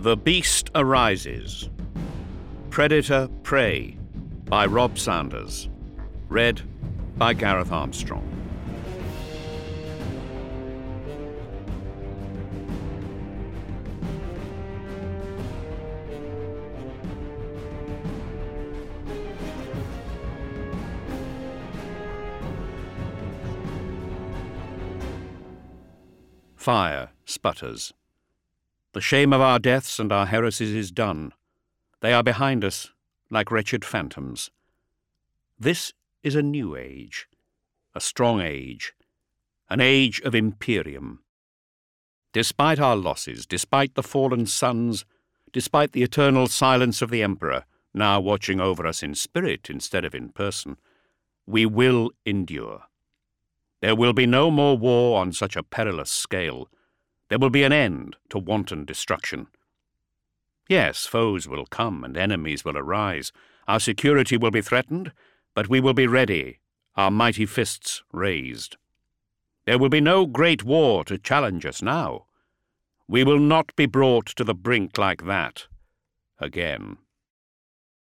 The Beast Arises. Predator Prey by Rob Sanders. Read by Gareth Armstrong. Fire sputters. The shame of our deaths and our heresies is done. They are behind us, like wretched phantoms. This is a new age, a strong age, an age of Imperium. Despite our losses, despite the fallen suns, despite the eternal silence of the Emperor, now watching over us in spirit instead of in person, we will endure. There will be no more war on such a perilous scale. There will be an end to wanton destruction. Yes, foes will come and enemies will arise. Our security will be threatened, but we will be ready, our mighty fists raised. There will be no great war to challenge us now. We will not be brought to the brink like that again.